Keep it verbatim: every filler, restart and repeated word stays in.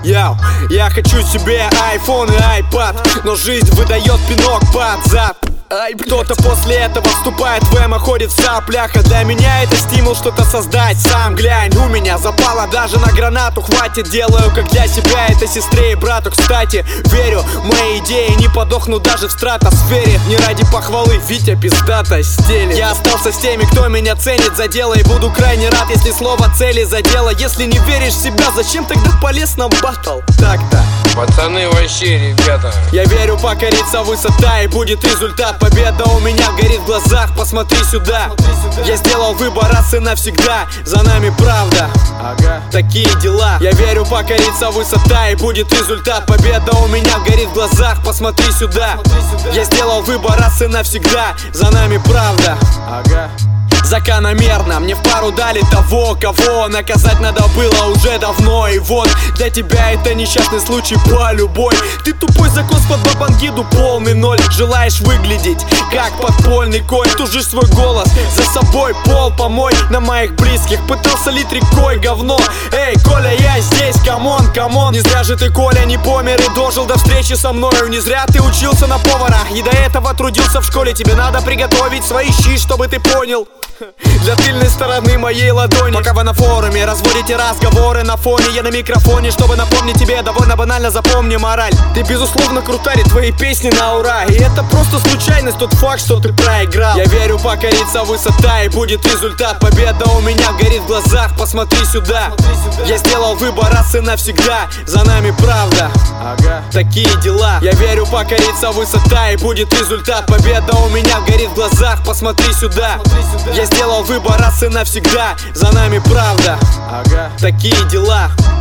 Яу, я хочу себе iPhone и iPad, но жизнь выдает пинок под зад. Кто-то после этого вступает в эмо, ходит в соплях, а для меня это стимул что-то создать. Сам глянь, у меня запало даже на гранату хватит. Делаю как для себя, это сестре и брату. Кстати, верю, мои идеи не подохнут даже в стратосфере. Не ради похвалы, Витя пиздато стелит. Я остался с теми, кто меня ценит за дело, и буду крайне рад, если слово цели задело. Если не веришь в себя, зачем тогда полез на баттл? Так-то пацаны вообще, ребята. Я верю, покорится высота, и будет результат. Победа у меня горит в глазах, посмотри сюда. Я сделал выбор раз и навсегда, за нами правда. Ага. Такие дела. Я верю, покорится высота, и будет результат. Победа у меня горит в глазах, посмотри сюда. Я сделал выбор раз и навсегда, за нами правда. Ага. Закономерно, мне в пару дали того, кого наказать надо было уже давно. И вот, для тебя это несчастный случай по любой. Ты тупой закос под бабангиду, полный ноль. Желаешь выглядеть как подпольный конь, тужишь свой голос, за собой пол помой. На моих близких пытался лить рекой говно. Эй, Коля, я здесь, камон, камон. Не зря же ты, Коля, не помер и дожил до встречи со мною. Не зря ты учился на повара и до этого трудился в школе. Тебе надо приготовить свои щи, чтобы ты понял. Для тыльной стороны моей ладони. Пока вы на форуме разводите разговоры на фоне, я на микрофоне, чтобы напомнить тебе, довольно банально запомни мораль. Ты безусловно крутарь, твои песни на ура. И это просто случайность, тот факт, что ты проиграл. Я верю, покорится высота, и будет результат. Победа у меня горит в глазах, посмотри сюда. Я сделал выбор раз и навсегда, за нами правда. Ага. Такие дела. Я верю, покорится высота, и будет результат. Победа у меня горит в глазах, посмотри сюда. Я сделал выбор раз и навсегда, за нами правда. Ага. Такие дела.